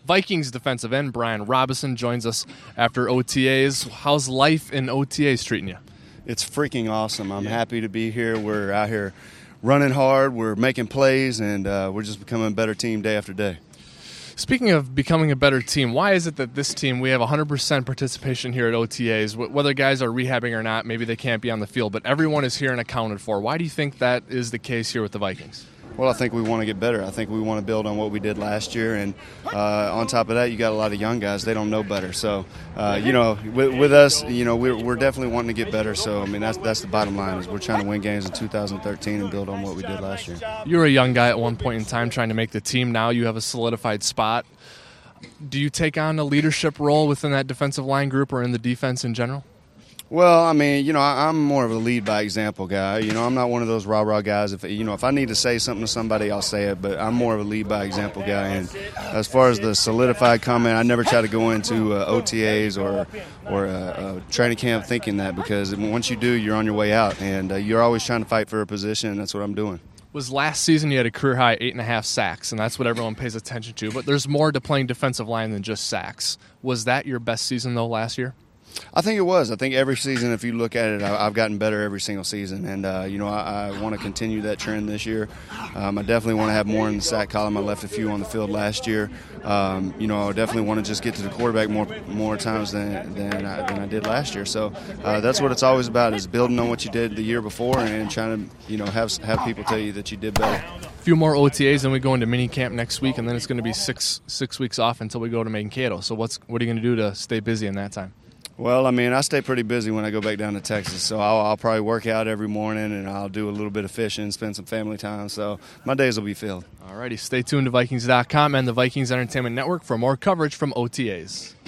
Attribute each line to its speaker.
Speaker 1: Vikings defensive end Brian Robison joins us after OTAs. How's life in OTAs treating you?
Speaker 2: It's freaking awesome. I'm happy to be here. We're out here running hard. We're making plays, and we're just becoming a better team day after day.
Speaker 1: Speaking of becoming a better team, why is it that this team, we have 100% participation here at OTAs, whether guys are rehabbing or not, maybe they can't be on the field, but everyone is here and accounted for. Why do you think that is the case here with the Vikings?
Speaker 2: Well, I think we want to get better. I think we want to build on what we did last year, and on top of that, you got a lot of young guys. They don't know better. So, with us, we're definitely wanting to get better. So, I mean, that's the bottom line is we're trying to win games in 2013 and build on what we did last year.
Speaker 1: You were a young guy at one point in time trying to make the team. Now you have a solidified spot. Do you take on a leadership role within that defensive line group or in the defense in general?
Speaker 2: Well, I mean, I'm more of a lead by example guy. I'm not one of those rah-rah guys. If I need to say something to somebody, I'll say it. But I'm more of a lead by example guy. And as far as the solidified comment, I never try to go into OTAs or training camp thinking that, because once you do, you're on your way out. And you're always trying to fight for a position, and that's what I'm doing.
Speaker 1: Was last season you had a career-high 8.5 sacks, and that's what everyone pays attention to. But there's more to playing defensive line than just sacks. Was that your best season, though, last year?
Speaker 2: I think it was. I think every season, if you look at it, I've gotten better every single season. And, I want to continue that trend this year. I definitely want to have more in the sack column. I left a few on the field last year. I definitely want to just get to the quarterback more times than I did last year. So that's what it's always about, is building on what you did the year before and trying to, have people tell you that you did better.
Speaker 1: A few more OTAs, then we go into mini camp next week, and then it's going to be six weeks off until we go to Mankato. So what are you going to do to stay busy in that time?
Speaker 2: Well, I mean, I stay pretty busy when I go back down to Texas, so I'll probably work out every morning, and I'll do a little bit of fishing, spend some family time, so my days will be filled.
Speaker 1: All righty, stay tuned to Vikings.com and the Vikings Entertainment Network for more coverage from OTAs.